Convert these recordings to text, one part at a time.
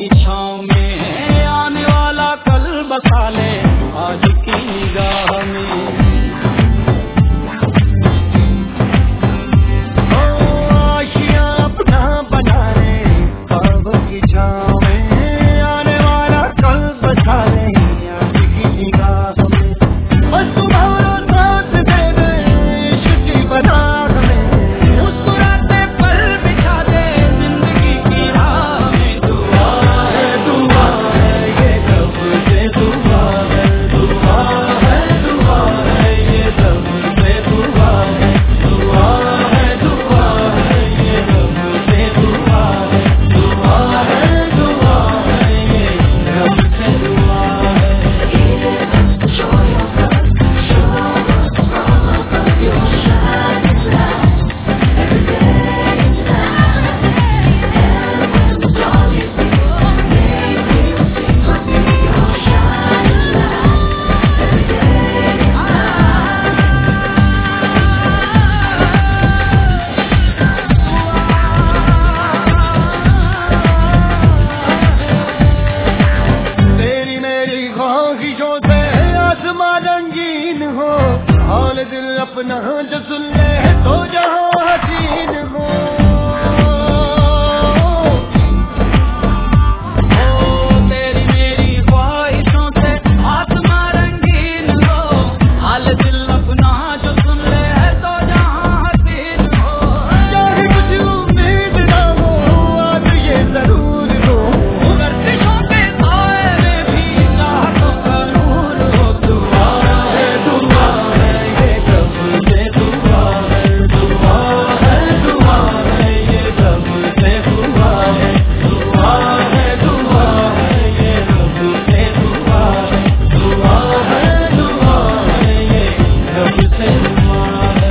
की छाँव में आने वाला कल बसा ले आज की निगाह में। दिल अपना जो सुन ले तो जहाँ हसीन हो, तेरी मेरी ख्वाहिशों से आसमां रंगीन हो। हाल दिल अपना जो सुन ले तो जहाँ हसीन हो। चाहे कुछ उम्मीद ना हो आज ये जरूर हो, गर्दिशों के साए में भी चाहतों का नूर हो। दुआ है दुआ है ये कब से दुआ है, दुआ है दुआ है ये कब से दुआ है, दुआ है दुआ है ये कब से दुआ है, दुआ है दुआ है ये कब से दुआ है।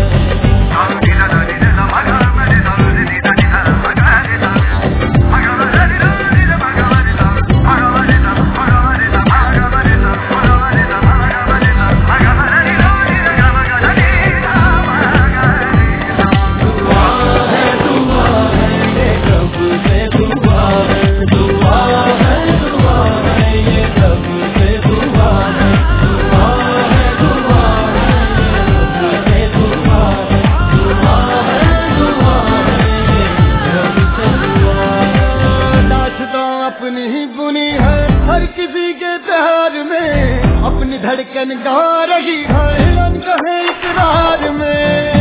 अपनी ही बुनी है हर किसी के प्यार में, अपनी धड़कन गा रही है रंग है इकरार में।